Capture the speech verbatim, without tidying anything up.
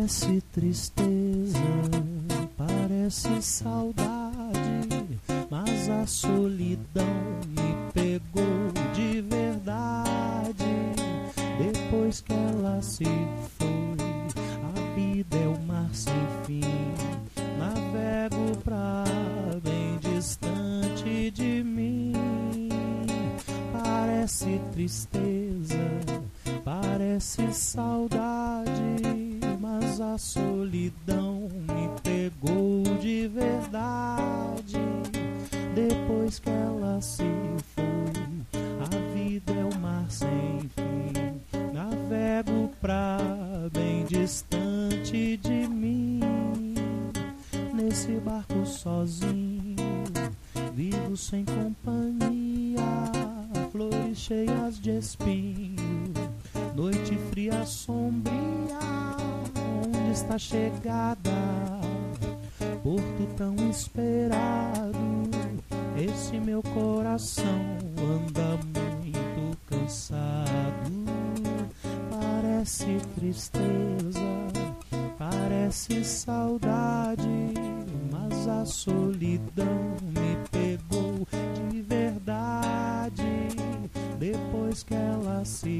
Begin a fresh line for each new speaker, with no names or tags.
Parece tristeza, parece saudade, mas a solidão me pegou de verdade. Depois que ela se foi, a vida é o mar sem fim. Navego pra bem distante de mim. Parece tristeza, parece saudade, mas a solidão me pegou de verdade. Depois que ela se foi, a vida é o mar sem fim. Navego pra bem distante de mim. Nesse barco sozinho, vivo sem companhia. Flores cheias de espinho, noite fria, sombria. Onde está chegada? Porto tão esperado. Esse meu coração anda muito cansado. Parece tristeza, parece saudade, mas a solidão me pegou de verdade. Depois que ela se